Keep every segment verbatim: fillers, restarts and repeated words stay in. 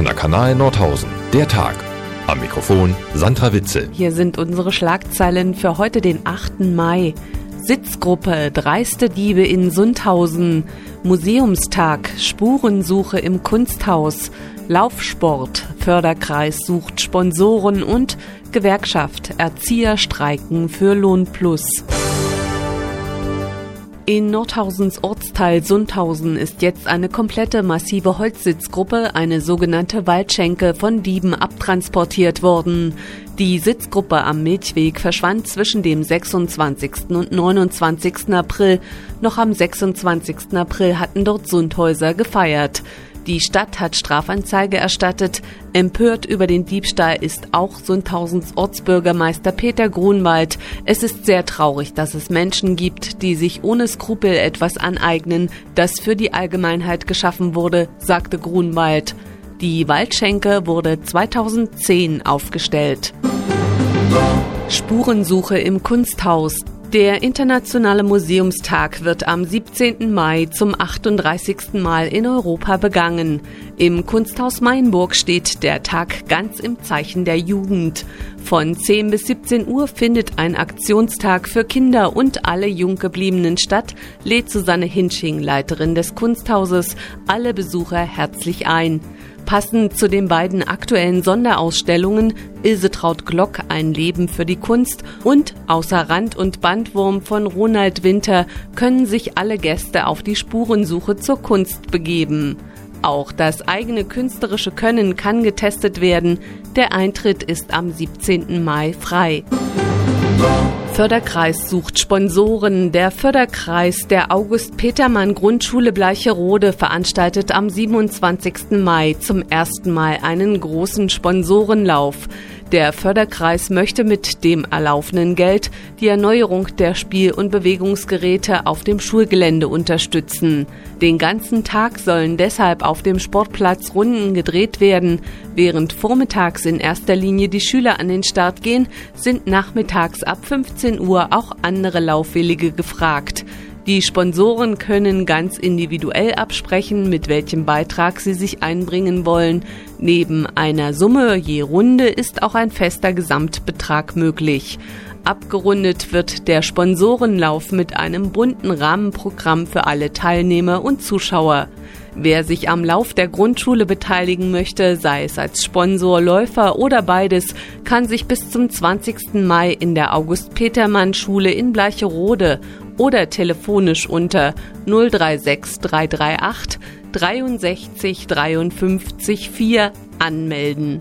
Offener Kanal Nordhausen. Der Tag. Am Mikrofon Sandra Witzel. Hier sind unsere Schlagzeilen für heute, den achten Mai. Sitzgruppe, dreiste Diebe in Sundhausen. Museumstag, Spurensuche im Kunsthaus. Laufsport, Förderkreis sucht Sponsoren und Gewerkschaft, Erzieher streiken für Lohnplus. In Nordhausens Ortsteil Sundhausen ist jetzt eine komplette massive Holzsitzgruppe, eine sogenannte Waldschenke, von Dieben abtransportiert worden. Die Sitzgruppe am Milchweg verschwand zwischen dem sechsundzwanzigsten und neunundzwanzigsten April. Noch am sechsundzwanzigsten April hatten dort Sundhäuser gefeiert. Die Stadt hat Strafanzeige erstattet. Empört über den Diebstahl ist auch Sundhausens Ortsbürgermeister Peter Grunwald. Es ist sehr traurig, dass es Menschen gibt, die sich ohne Skrupel etwas aneignen, das für die Allgemeinheit geschaffen wurde, sagte Grunwald. Die Waldschenke wurde zweitausendzehn aufgestellt. Spurensuche im Kunsthaus. Der Internationale Museumstag wird am siebzehnten Mai zum achtunddreißigsten Mal in Europa begangen. Im Kunsthaus Mainburg steht der Tag ganz im Zeichen der Jugend. Von zehn bis siebzehn Uhr findet ein Aktionstag für Kinder und alle Junggebliebenen statt, lädt Susanne Hinsching, Leiterin des Kunsthauses, alle Besucher herzlich ein. Passend zu den beiden aktuellen Sonderausstellungen Ilsetraut Glock, ein Leben für die Kunst und Außer Rand und Bandwurm von Ronald Winter können sich alle Gäste auf die Spurensuche zur Kunst begeben. Auch das eigene künstlerische Können kann getestet werden. Der Eintritt ist am siebzehnten Mai frei. Förderkreis sucht Sponsoren. Der Förderkreis der August-Petermann-Grundschule Bleicherode veranstaltet am siebenundzwanzigsten Mai zum ersten Mal einen großen Sponsorenlauf. Der Förderkreis möchte mit dem erlaufenen Geld die Erneuerung der Spiel- und Bewegungsgeräte auf dem Schulgelände unterstützen. Den ganzen Tag sollen deshalb auf dem Sportplatz Runden gedreht werden. Während vormittags in erster Linie die Schüler an den Start gehen, sind nachmittags ab fünfzehn Uhr auch andere Laufwillige gefragt. Die Sponsoren können ganz individuell absprechen, mit welchem Beitrag sie sich einbringen wollen. Neben einer Summe je Runde ist auch ein fester Gesamtbetrag möglich. Abgerundet wird der Sponsorenlauf mit einem bunten Rahmenprogramm für alle Teilnehmer und Zuschauer. Wer sich am Lauf der Grundschule beteiligen möchte, sei es als Sponsor, Läufer oder beides, kann sich bis zum zwanzigsten Mai in der August-Petermann-Schule in Bleicherode oder telefonisch unter null drei sechs drei drei acht dreiundsechzig dreiundfünfzig vier anmelden.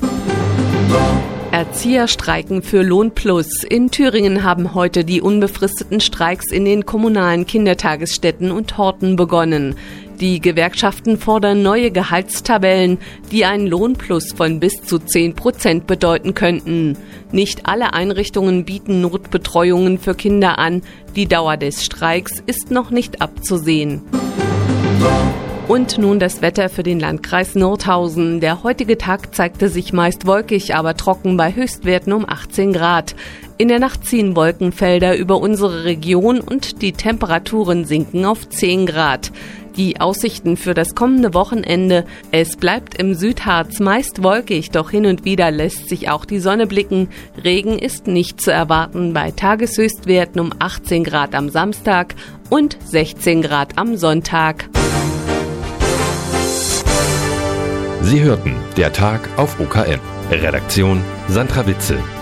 Erzieher streiken für Lohnplus. In Thüringen haben heute die unbefristeten Streiks in den kommunalen Kindertagesstätten und Horten begonnen. Die Gewerkschaften fordern neue Gehaltstabellen, die einen Lohnplus von bis zu zehn Prozent bedeuten könnten. Nicht alle Einrichtungen bieten Notbetreuungen für Kinder an. Die Dauer des Streiks ist noch nicht abzusehen. Und nun das Wetter für den Landkreis Nordhausen. Der heutige Tag zeigte sich meist wolkig, aber trocken bei Höchstwerten um achtzehn Grad. In der Nacht ziehen Wolkenfelder über unsere Region und die Temperaturen sinken auf zehn Grad. Die Aussichten für das kommende Wochenende: Es bleibt im Südharz meist wolkig, doch hin und wieder lässt sich auch die Sonne blicken. Regen ist nicht zu erwarten bei Tageshöchstwerten um achtzehn Grad am Samstag und sechzehn Grad am Sonntag. Sie hörten der Tag auf O K N. Redaktion Sandra Witzel.